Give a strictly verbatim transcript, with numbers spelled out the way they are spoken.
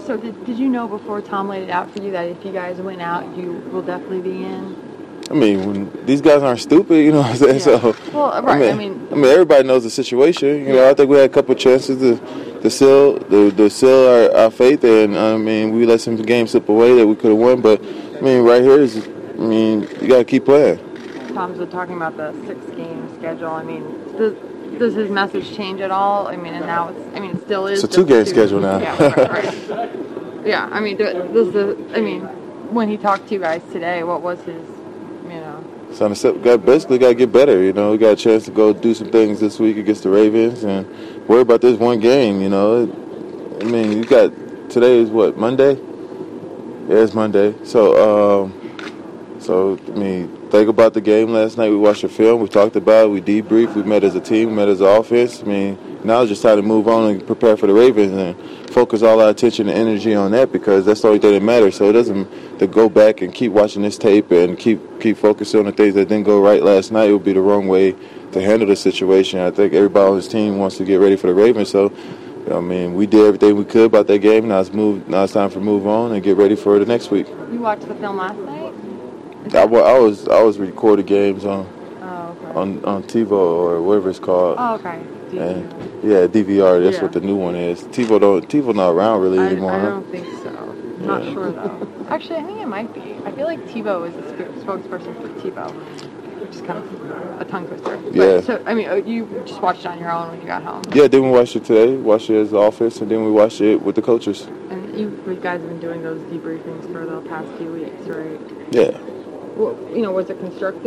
So did, did you know before Tom laid it out for you that if you guys went out, you will definitely be in? I mean, when these guys aren't stupid, you know what I'm saying? Yeah. So, well, right. I mean, I mean, I mean, everybody knows the situation. You know, I think we had a couple of chances to, to seal, to, to seal our, our faith, and I mean, we let some games slip away that we could have won. But I mean, right here is, I mean, you got to keep playing. Tom's been talking about the six-game schedule. I mean, does, does his message change at all? I mean, and now it's, I mean, it still is. It's a two-game two, schedule now. Yeah, right, right. Yeah, I mean, does the, I mean, when he talked to you guys today, what was his, you know? So got basically got to get better. You know, we got a chance to go do some things this week against the Ravens, and worry about this one game. You know, I mean, you got today is what, Monday? Yeah, it's Monday. So, um, so I mean, think about the game last night. We watched the film. We talked about it. We debriefed. We met as a team. We met as an offense. I mean, now it's just time to move on and prepare for the Ravens and focus all our attention and energy on that, because that's the only thing that matters. So it doesn't to go back and keep watching this tape and keep keep focusing on the things that didn't go right last night. It would be the wrong way to handle the situation. I think everybody on his team wants to get ready for the Ravens. So, I mean, we did everything we could about that game. Now it's move. Now it's time for move on and get ready for the next week. You watched the film last night? I, I was I was recording games on oh, okay. on on TiVo or whatever it's called. Oh, okay. D V R. And, yeah, D V R. That's yeah. what the new one is. TiVo don't TiVo not around really I, anymore. I huh? don't think so. I'm yeah. not sure though. Actually, I think it might be. I feel like TiVo is the spokesperson for TiVo, which is kind of a tongue twister. But, yeah. So I mean, you just watched it on your own when you got home. Yeah. Then we watched it today. Watched it as the office, and then we watched it with the coaches. And you, you guys have been doing those debriefings for the past few weeks, right? Yeah. Well, you know, was it constructive?